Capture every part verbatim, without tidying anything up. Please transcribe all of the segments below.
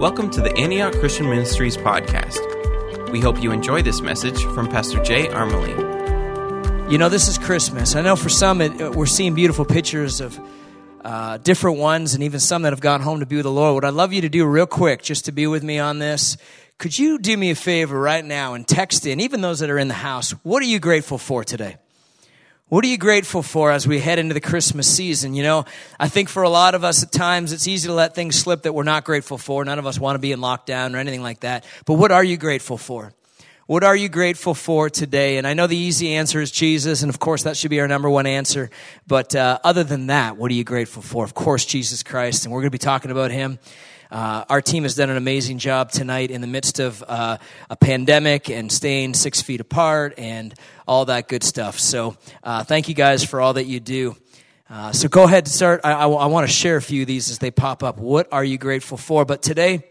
Welcome to the Antioch Christian Ministries podcast. We hope you enjoy this message from Pastor Jay Armelin. You know, this is Christmas. I know for some, it, we're seeing beautiful pictures of uh, different ones and even some that have gone home to be with the Lord. What I'd love you to do real quick, just to be with me on this, could you do me a favor right now and text in, even those that are in the house, what are you grateful for today? What are you grateful for as we head into the Christmas season? You know, I think for a lot of us at times, it's easy to let things slip that we're not grateful for. None of us want to be in lockdown or anything like that. But what are you grateful for? What are you grateful for today? And I know the easy answer is Jesus, and of course that should be our number one answer. But uh, other than that, what are you grateful for? Of course, Jesus Christ, and we're going to be talking about Him. Uh, our team has done an amazing job tonight in the midst of uh, a pandemic and staying six feet apart and all that good stuff. So uh, thank you guys for all that you do. Uh, so go ahead and start. I, I, I want to share a few of these as they pop up. What are you grateful for? But today,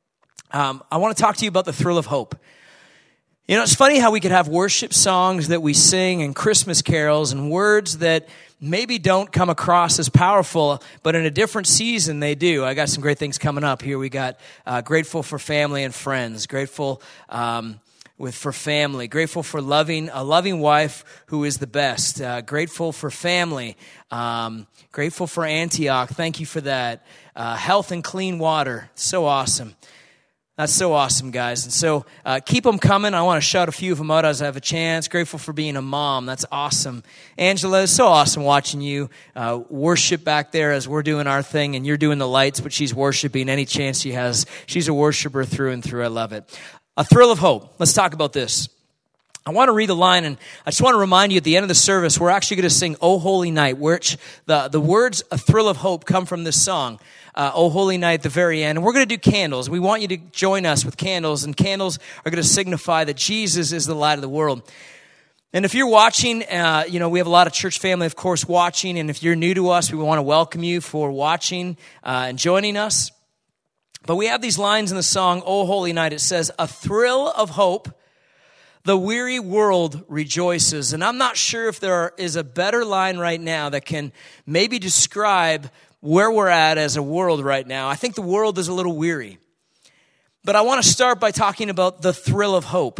um, I want to talk to you about the thrill of hope. You know, it's funny how we could have worship songs that we sing and Christmas carols and words that maybe don't come across as powerful, but in a different season they do. I got some great things coming up here. We got uh, grateful for family and friends, grateful um, with for family, grateful for loving a loving wife who is the best, uh, grateful for family, um, grateful for Antioch. Thank you for that. Uh, health and clean water, so awesome. That's so awesome, guys. And so uh, keep them coming. I want to shout a few of them out as I have a chance. Grateful for being a mom. That's awesome. Angela, it's so awesome watching you uh, worship back there as we're doing our thing, and you're doing the lights, but she's worshiping any chance she has. She's a worshiper through and through. I love it. A thrill of hope. Let's talk about this. I want to read a line, and I just want to remind you at the end of the service, we're actually going to sing O Holy Night, which the, the words A Thrill of Hope come from this song. Uh, O Holy Night at the very end. And we're going to do candles. We want you to join us with candles, and candles are going to signify that Jesus is the light of the world. And if you're watching, uh, you know, we have a lot of church family, of course, watching. And if you're new to us, we want to welcome you for watching uh, and joining us. But we have these lines in the song, O Holy Night. It says, a thrill of hope, the weary world rejoices. And I'm not sure if there is a better line right now that can maybe describe where we're at as a world right now. I think the world is a little weary. But I want to start by talking about the thrill of hope.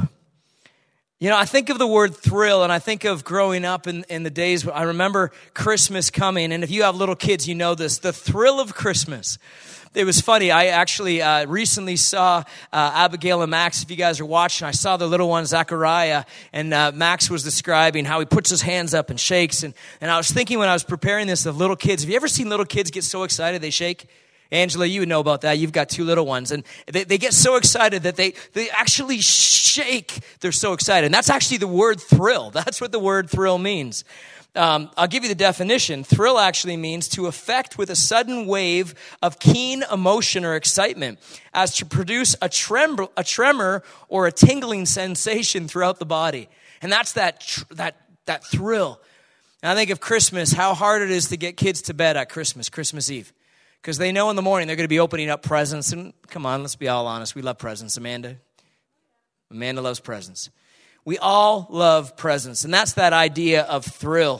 You know, I think of the word thrill, and I think of growing up in, in the days, I remember Christmas coming, and if you have little kids, you know this, the thrill of Christmas. It was funny. I actually uh, recently saw uh, Abigail and Max. If you guys are watching, I saw the little one, Zachariah, and uh, Max was describing how he puts his hands up and shakes. And, and I was thinking when I was preparing this of little kids. Have you ever seen little kids get so excited they shake? Angela, you would know about that. You've got two little ones. And they, they get so excited that they, they actually shake. They're so excited. And that's actually the word thrill. That's what the word thrill means. Um, I'll give you the definition. Thrill actually means to affect with a sudden wave of keen emotion or excitement, as to produce a tremor, a tremor or a tingling sensation throughout the body. And that's that tr- that that thrill. And I think of Christmas, how hard it is to get kids to bed at Christmas, Christmas Eve. Because they know in the morning they're going to be opening up presents. And come on, let's be all honest. We love presents. Amanda? Amanda loves presents. We all love presents, and that's that idea of thrill.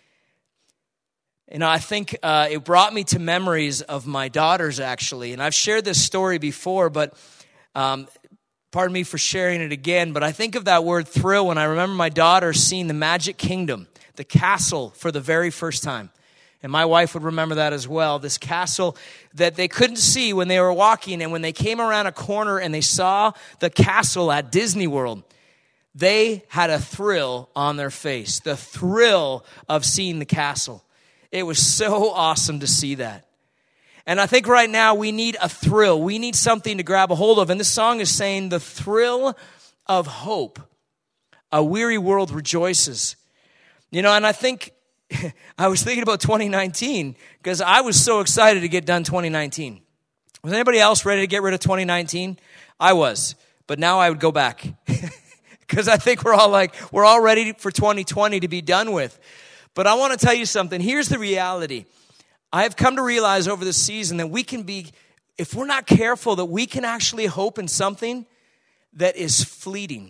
You know, I think uh, it brought me to memories of my daughters, actually, and I've shared this story before, but um, pardon me for sharing it again, but I think of that word thrill when I remember my daughter seeing the Magic Kingdom, the castle, for the very first time. And my wife would remember that as well, this castle that they couldn't see when they were walking, and when they came around a corner and they saw the castle at Disney World, they had a thrill on their face, the thrill of seeing the castle. It was so awesome to see that. And I think right now we need a thrill. We need something to grab a hold of. And this song is saying the thrill of hope. A weary world rejoices. You know, and I think, I was thinking about twenty nineteen because I was so excited to get done twenty nineteen. Was anybody else ready to get rid of twenty nineteen? I was, but now I would go back. Because I think we're all like, we're all ready for twenty twenty to be done with. But I want to tell you something. Here's the reality. I have come to realize over the season that we can be, if we're not careful, that we can actually hope in something that is fleeting.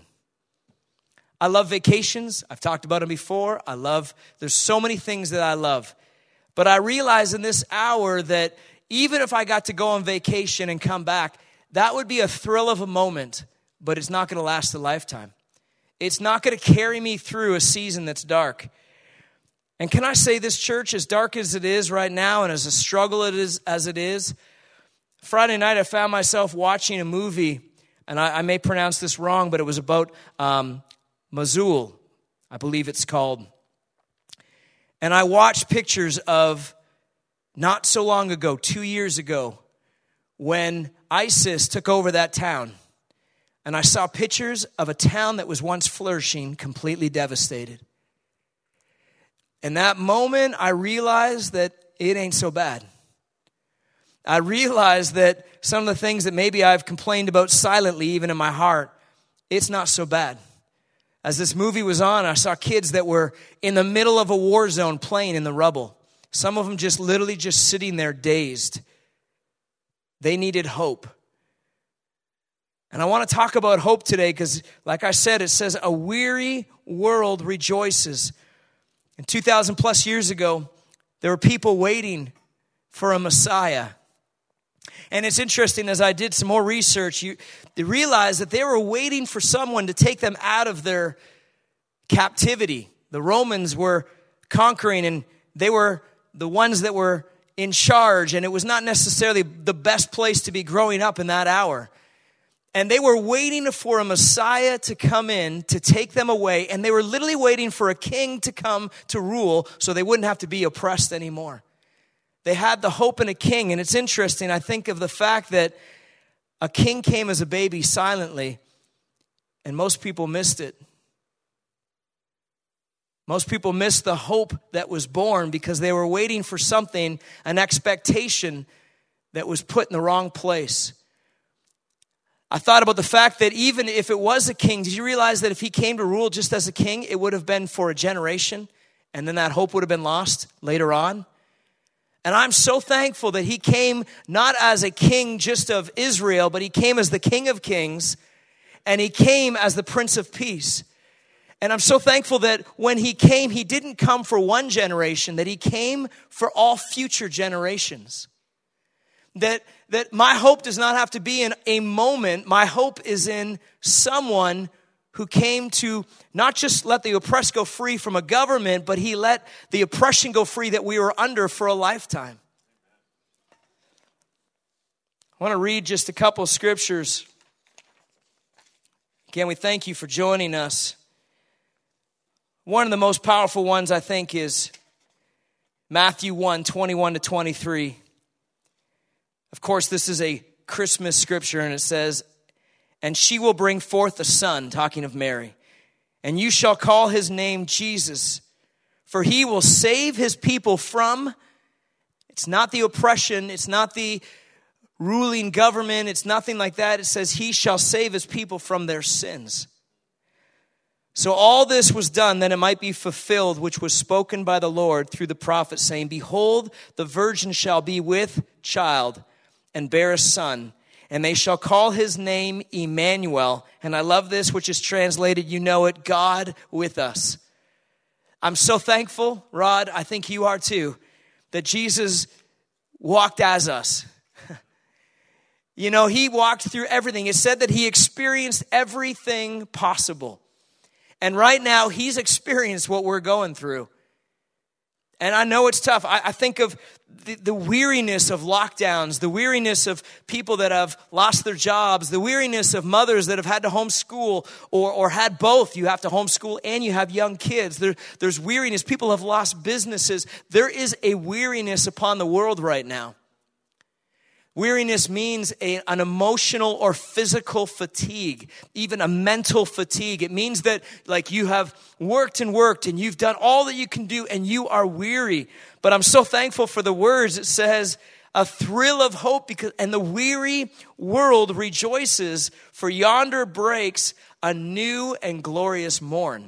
I love vacations. I've talked about them before. I love, there's so many things that I love. But I realize in this hour that even if I got to go on vacation and come back, that would be a thrill of a moment, but it's not going to last a lifetime. It's not going to carry me through a season that's dark. And can I say this, church, as dark as it is right now and as a struggle it is as it is, Friday night I found myself watching a movie, and I, I may pronounce this wrong, but it was about um, Mosul, I believe it's called. And I watched pictures of not so long ago, two years ago, when ISIS took over that town. And I saw pictures of a town that was once flourishing, completely devastated. In that moment, I realized that it ain't so bad. I realized that some of the things that maybe I've complained about silently, even in my heart, it's not so bad. As this movie was on, I saw kids that were in the middle of a war zone playing in the rubble. Some of them just literally just sitting there dazed. They needed hope. And I want to talk about hope today because, like I said, it says a weary world rejoices. And two thousand plus years ago, there were people waiting for a Messiah. And it's interesting, as I did some more research, you, you realize that they were waiting for someone to take them out of their captivity. The Romans were conquering, and they were the ones that were in charge, and it was not necessarily the best place to be growing up in that hour. And they were waiting for a Messiah to come in to take them away, and they were literally waiting for a king to come to rule so they wouldn't have to be oppressed anymore. They had the hope in a king, and it's interesting. I think of the fact that a king came as a baby silently, and most people missed it. Most people missed the hope that was born because they were waiting for something, an expectation that was put in the wrong place. I thought about the fact that even if it was a king, did you realize that if he came to rule just as a king, it would have been for a generation, and then that hope would have been lost later on? And I'm so thankful that he came not as a king just of Israel, but he came as the King of Kings, and he came as the Prince of Peace. And I'm so thankful that when he came, he didn't come for one generation, that he came for all future generations. That, that my hope does not have to be in a moment. My hope is in someone who came to not just let the oppressed go free from a government, but he let the oppression go free that we were under for a lifetime. I want to read just a couple of scriptures. Again, we thank you for joining us. One of the most powerful ones, I think, is Matthew one, twenty-one to twenty-three. Of course, this is a Christmas scripture, and it says, "And she will bring forth a son," talking of Mary, "and you shall call his name Jesus, for he will save his people from," it's not the oppression, it's not the ruling government, it's nothing like that. It says he shall save his people from their sins. So all this was done that it might be fulfilled, which was spoken by the Lord through the prophet, saying, "Behold, the virgin shall be with child and bear a son, and they shall call his name Emmanuel." And I love this, which is translated, you know it, God with us. I'm so thankful, Rod, I think you are too, that Jesus walked as us. You know, he walked through everything. It said that he experienced everything possible. And right now, he's experienced what we're going through. And I know it's tough. I, I think of the, the weariness of lockdowns, the weariness of people that have lost their jobs, the weariness of mothers that have had to homeschool or, or had both. You have to homeschool and you have young kids. There, there's weariness. People have lost businesses. There is a weariness upon the world right now. Weariness means a, an emotional or physical fatigue, even a mental fatigue. It means that like you have worked and worked and you've done all that you can do and you are weary. But I'm so thankful for the words. It says a thrill of hope, because and the weary world rejoices, for yonder breaks a new and glorious morn.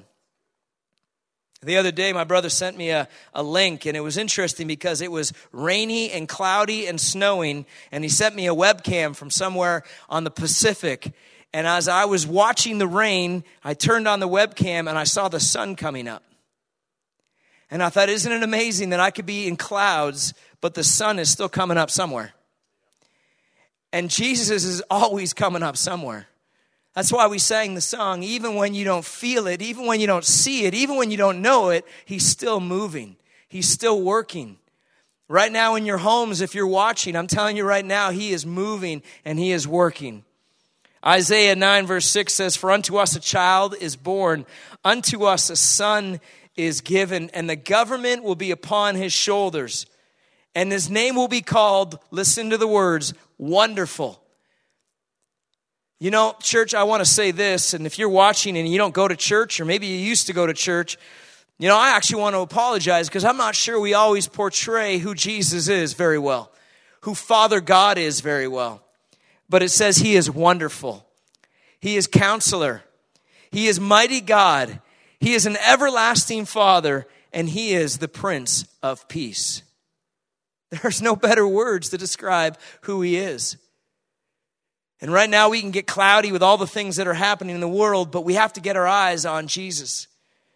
The other day, my brother sent me a, a link, and it was interesting because it was rainy and cloudy and snowing, and he sent me a webcam from somewhere on the Pacific. And as I was watching the rain, I turned on the webcam, and I saw the sun coming up. And I thought, isn't it amazing that I could be in clouds, but the sun is still coming up somewhere? And Jesus is always coming up somewhere. That's why we sang the song, even when you don't feel it, even when you don't see it, even when you don't know it, he's still moving. He's still working. Right now in your homes, if you're watching, I'm telling you right now, he is moving and he is working. Isaiah nine verse six says, "For unto us a child is born, unto us a son is given, and the government will be upon his shoulders. And his name will be called," listen to the words, "Wonderful." You know, church, I want to say this, and if you're watching and you don't go to church, or maybe you used to go to church, you know, I actually want to apologize because I'm not sure we always portray who Jesus is very well, who Father God is very well. But it says he is wonderful. He is counselor. He is mighty God. He is an everlasting Father, and he is the Prince of Peace. There's no better words to describe who he is. And right now we can get cloudy with all the things that are happening in the world, but we have to get our eyes on Jesus.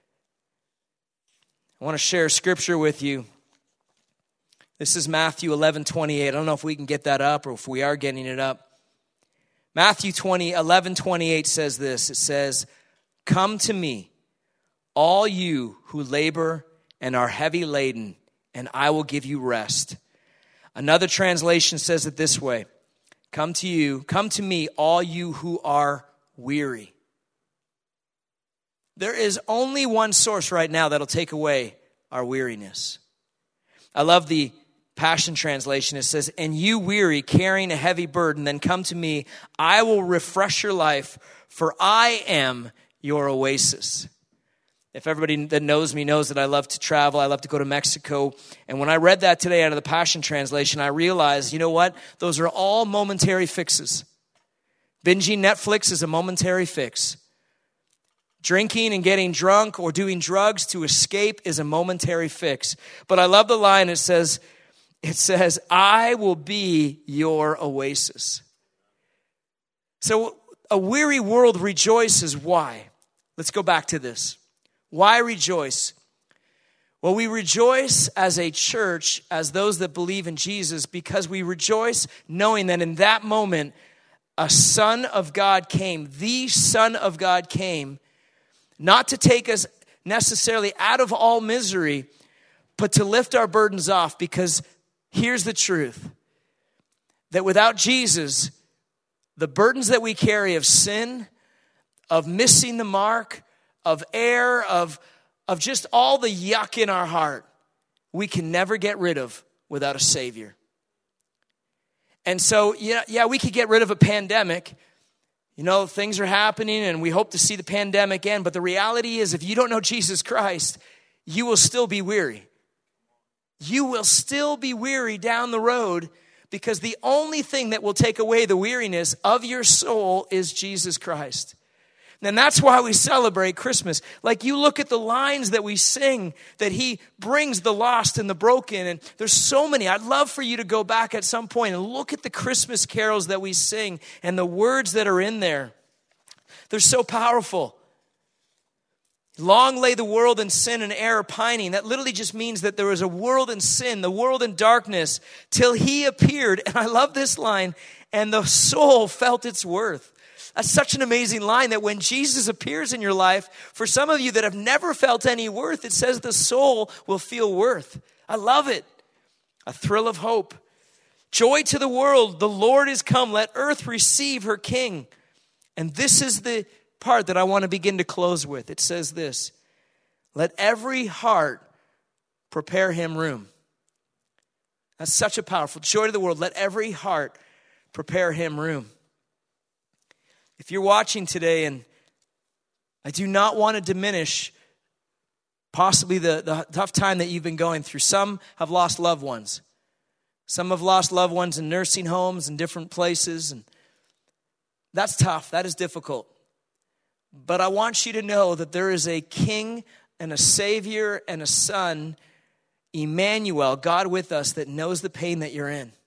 I want to share scripture with you. This is Matthew eleven twenty-eight. I don't know if we can get that up or if we are getting it up. Matthew eleven twenty-eight says this. It says, "Come to me, all you who labor and are heavy laden, and I will give you rest." Another translation says it this way. Come to you, come to me, all you who are weary. There is only one source right now that'll take away our weariness. I love the Passion Translation. It says, "And you weary, carrying a heavy burden, then come to me. I will refresh your life, for I am your oasis." If everybody that knows me knows that I love to travel, I love to go to Mexico. And when I read that today out of the Passion Translation, I realized, you know what? Those are all momentary fixes. Binging Netflix is a momentary fix. Drinking and getting drunk or doing drugs to escape is a momentary fix. But I love the line. It says, it says, "I will be your oasis." So a weary world rejoices. Why? Let's go back to this. Why rejoice? Well, we rejoice as a church, as those that believe in Jesus, because we rejoice knowing that in that moment, a Son of God came. The Son of God came, not to take us necessarily out of all misery, but to lift our burdens off. Because here's the truth, that without Jesus, the burdens that we carry of sin, of missing the mark, of error, of, of just all the yuck in our heart, we can never get rid of without a Savior. And so, yeah, yeah, we could get rid of a pandemic. You know, things are happening and we hope to see the pandemic end. But the reality is, if you don't know Jesus Christ, you will still be weary. You will still be weary down the road, because the only thing that will take away the weariness of your soul is Jesus Christ. And that's why we celebrate Christmas. Like, you look at the lines that we sing, that he brings the lost and the broken. And there's so many. I'd love for you to go back at some point and look at the Christmas carols that we sing and the words that are in there. They're so powerful. Long lay the world in sin and error pining. That literally just means that there was a world in sin, the world in darkness, till he appeared. And I love this line, "and the soul felt its worth." That's such an amazing line, that when Jesus appears in your life, for some of you that have never felt any worth, it says the soul will feel worth. I love it. A thrill of hope. "Joy to the world, the Lord is come. Let earth receive her King." And this is the part that I want to begin to close with. It says this: "Let every heart prepare him room." That's such a powerful, joy to the world. Let every heart prepare him room. If you're watching today, and I do not want to diminish possibly the, the tough time that you've been going through. Some have lost loved ones. Some have lost loved ones in nursing homes and different places. And that's tough. That is difficult. But I want you to know that there is a King and a Savior and a Son, Emmanuel, God with us, that knows the pain that you're in.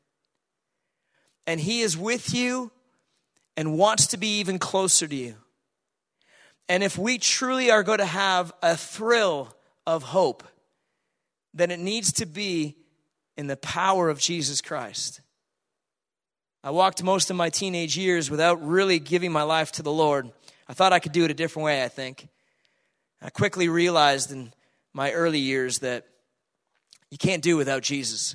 And he is with you and wants to be even closer to you. And if we truly are going to have a thrill of hope, then it needs to be in the power of Jesus Christ. I walked most of my teenage years without really giving my life to the Lord. I thought I could do it a different way, I think. I quickly realized in my early years that you can't do without Jesus.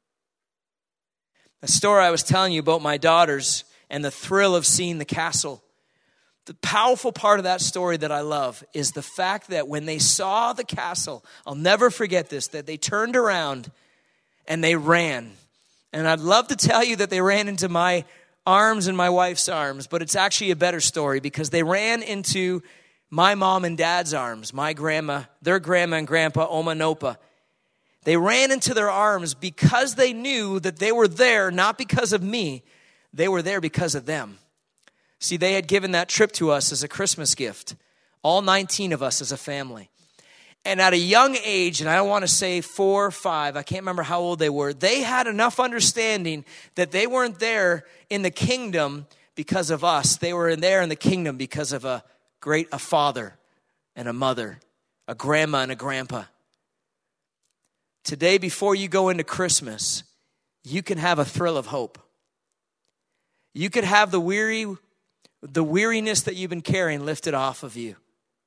The story I was telling you about my daughters and the thrill of seeing the castle. The powerful part of that story that I love is the fact that when they saw the castle, I'll never forget this, that they turned around and they ran. And I'd love to tell you that they ran into my arms and my wife's arms, but it's actually a better story because they ran into my mom and dad's arms, my grandma, their grandma and grandpa, Oma and Opa. They ran into their arms because they knew that they were there, not because of me, they were there because of them. See, they had given that trip to us as a Christmas gift, all nineteen of us as a family. And at a young age, and I don't want to say four or five, I can't remember how old they were, they had enough understanding that they weren't there in the kingdom because of us. They were in there in the kingdom because of a great a father and a mother, a grandma and a grandpa. Today, before you go into Christmas, you can have a thrill of hope. You could have the weary, the weariness that you've been carrying lifted off of you.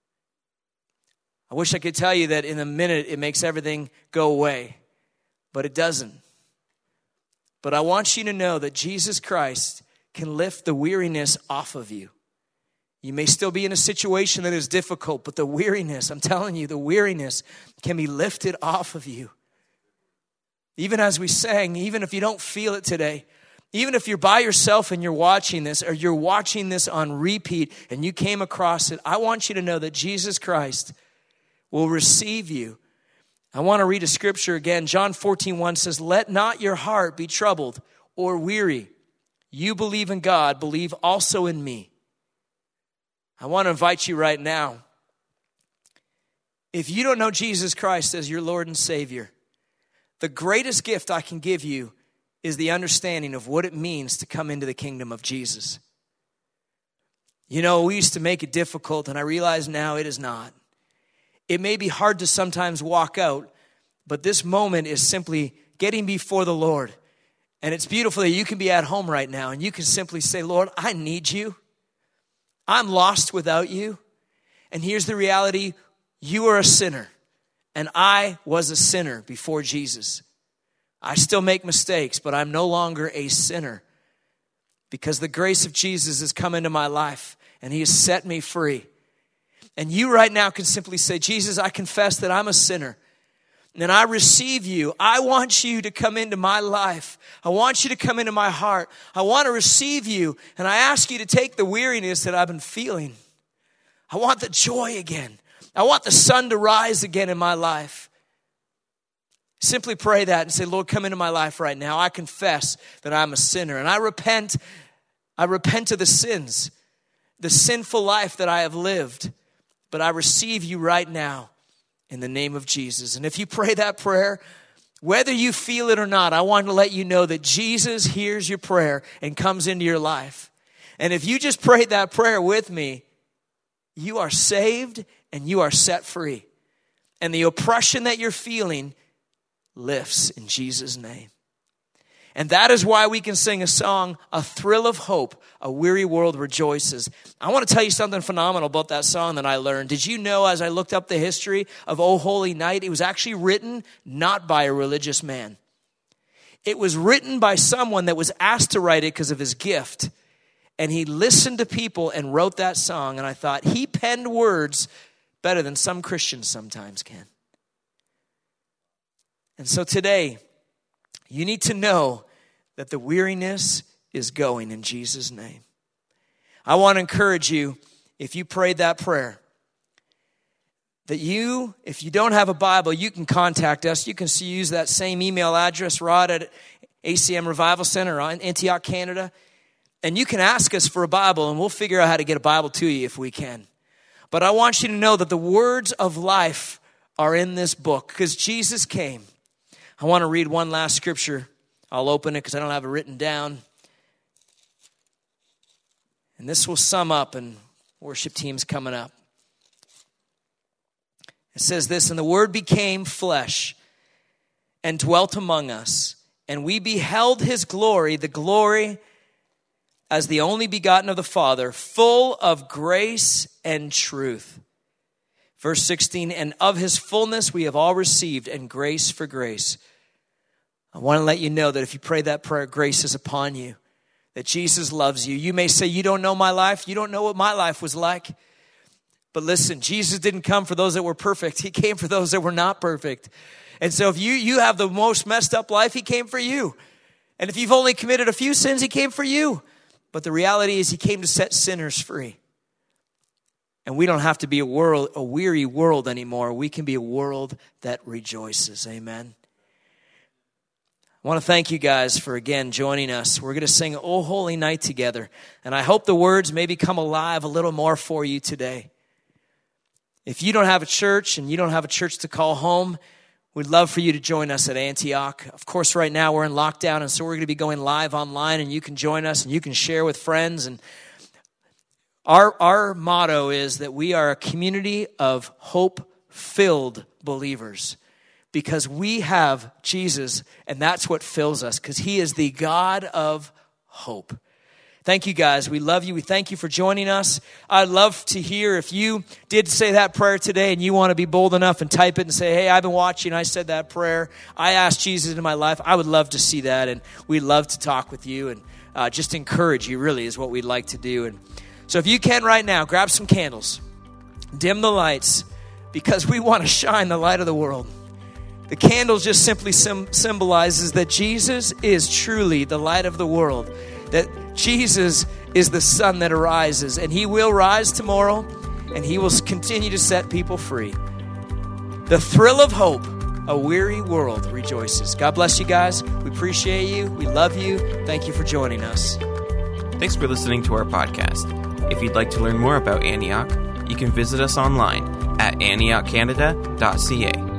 I wish I could tell you that in a minute it makes everything go away, but it doesn't. But I want you to know that Jesus Christ can lift the weariness off of you. You may still be in a situation that is difficult, but the weariness, I'm telling you, the weariness can be lifted off of you. Even as we sang, even if you don't feel it today, even if you're by yourself and you're watching this, or you're watching this on repeat and you came across it, I want you to know that Jesus Christ will receive you. I want to read a scripture again. John fourteen one says, "Let not your heart be troubled or weary. You believe in God, believe also in me." I want to invite you right now. If you don't know Jesus Christ as your Lord and Savior, the greatest gift I can give you is the understanding of what it means to come into the kingdom of Jesus. You know, we used to make it difficult, and I realize now it is not. It may be hard to sometimes walk out, but this moment is simply getting before the Lord. And it's beautiful that you can be at home right now, and you can simply say, "Lord, I need you. I'm lost without you." And here's the reality. You are a sinner, and I was a sinner before Jesus. I still make mistakes, but I'm no longer a sinner because the grace of Jesus has come into my life, and he has set me free. And you right now can simply say, "Jesus, I confess that I'm a sinner. And I receive you. I want you to come into my life. I want you to come into my heart. I want to receive you. And I ask you to take the weariness that I've been feeling. I want the joy again. I want the sun to rise again in my life." Simply pray that and say, "Lord, come into my life right now. I confess that I'm a sinner. And I repent. I repent of the sins, the sinful life that I have lived. But I receive you right now in the name of Jesus." And if you pray that prayer, whether you feel it or not, I want to let you know that Jesus hears your prayer and comes into your life. And if you just prayed that prayer with me, you are saved and you are set free. And the oppression that you're feeling lifts in Jesus' name. And that is why we can sing a song, "A Thrill of Hope, a Weary World Rejoices." I want to tell you something phenomenal about that song that I learned. Did you know, as I looked up the history of "O Holy Night," it was actually written not by a religious man. It was written by someone that was asked to write it because of his gift. And he listened to people and wrote that song. And I thought, he penned words better than some Christians sometimes can. And so today, you need to know that the weariness is going in Jesus' name. I want to encourage you, if you prayed that prayer, that you, if you don't have a Bible, you can contact us. You can use that same email address, Rod at A C M Revival Center in Antioch, Canada. And you can ask us for a Bible, and we'll figure out how to get a Bible to you if we can. But I want you to know that the words of life are in this book because Jesus came. I want to read one last scripture. I'll open it because I don't have it written down. And this will sum up, and worship team's coming up. It says this, "And the Word became flesh and dwelt among us, and we beheld his glory, the glory as the only begotten of the Father, full of grace and truth. Verse sixteen, and of his fullness we have all received, and grace for grace. I want to let you know that if you pray that prayer, grace is upon you, that Jesus loves you. You may say, you don't know my life. You don't know what my life was like. But listen, Jesus didn't come for those that were perfect. He came for those that were not perfect. And so if you, you have the most messed up life, he came for you. And if you've only committed a few sins, he came for you. But the reality is he came to set sinners free. And we don't have to be a world, a weary world anymore. We can be a world that rejoices. Amen. I want to thank you guys for, again, joining us. We're going to sing O Holy Night together. And I hope the words maybe come alive a little more for you today. If you don't have a church and you don't have a church to call home, we'd love for you to join us at Antioch. Of course, right now we're in lockdown, and so we're going to be going live online, and you can join us, and you can share with friends. And our, our motto is that we are a community of hope-filled believers because we have Jesus, and that's what fills us, because he is the God of hope. Thank you, guys. We love you. We thank you for joining us. I'd love to hear if you did say that prayer today and you want to be bold enough and type it and say, hey, I've been watching. I said that prayer. I asked Jesus into my life. I would love to see that, and we'd love to talk with you and uh, just encourage you, really, is what we'd like to do. And so if you can right now, grab some candles, dim the lights, because we want to shine the light of the world. The candles just simply sim- symbolizes that Jesus is truly the light of the world, that Jesus is the sun that arises, and he will rise tomorrow, and he will continue to set people free. The thrill of hope, a weary world rejoices. God bless you guys. We appreciate you. We love you. Thank you for joining us. Thanks for listening to our podcast. If you'd like to learn more about Antioch, you can visit us online at antioch canada dot c a.